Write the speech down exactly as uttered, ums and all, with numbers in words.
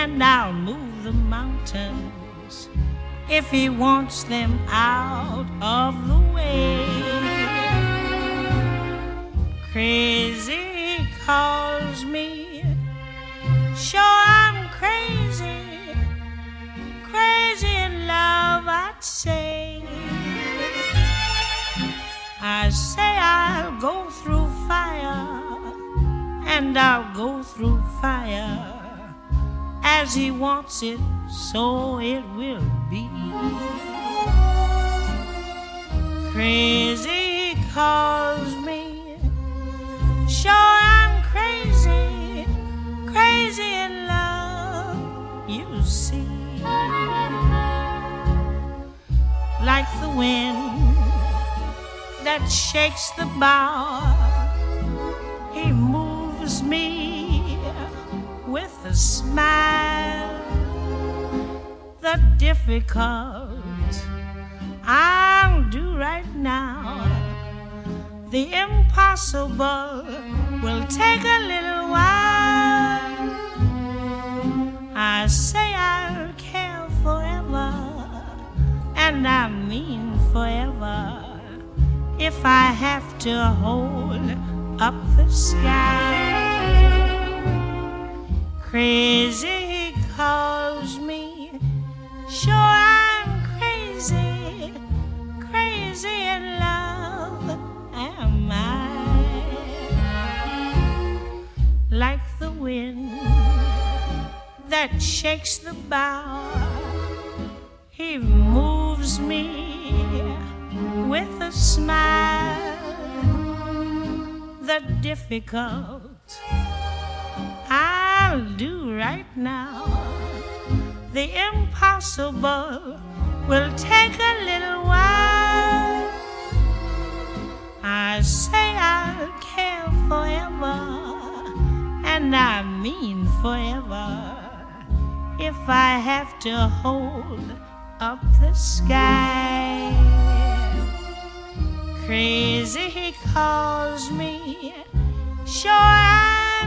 and I'll move the mountains if he wants them out of the way. Crazy he calls me, sure I'm crazy, crazy in love I'd say. I say I'll go through fire, and I'll go through fire. As he wants it, so it will be. Crazy he calls me, sure I'm crazy, crazy in love, you see. Like the wind that shakes the bough, he moves me with a smile. The difficult I'll do right now, the impossible will take a little while. I say I'll care forever, and I mean forever, if I have to hold up the sky. Crazy he calls me, sure I'm crazy, crazy in love am I. Like the wind that shakes the bough, he moves me with a smile. The difficult I'll do right now, the impossible will take a little while. I say I'll care forever, and I mean forever, if I have to hold up the sky. Crazy he calls me, sure I'm